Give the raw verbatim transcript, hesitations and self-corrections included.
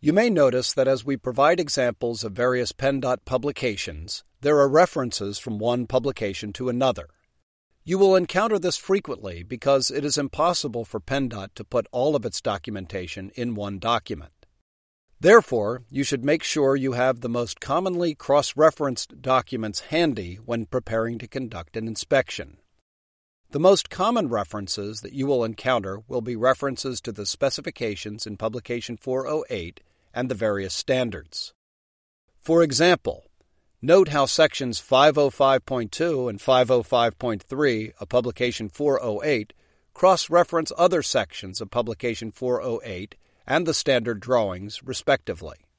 You may notice that as we provide examples of various PennDOT publications, there are references from one publication to another. You will encounter this frequently because it is impossible for PennDOT to put all of its documentation in one document. Therefore, you should make sure you have the most commonly cross-referenced documents handy when preparing to conduct an inspection. The most common references that you will encounter will be references to the specifications in Publication four oh eight and the various standards. For example, note how Sections five oh five point two and five oh five point three of Publication four oh eight cross-reference other sections of Publication four oh eight and the standard drawings, respectively.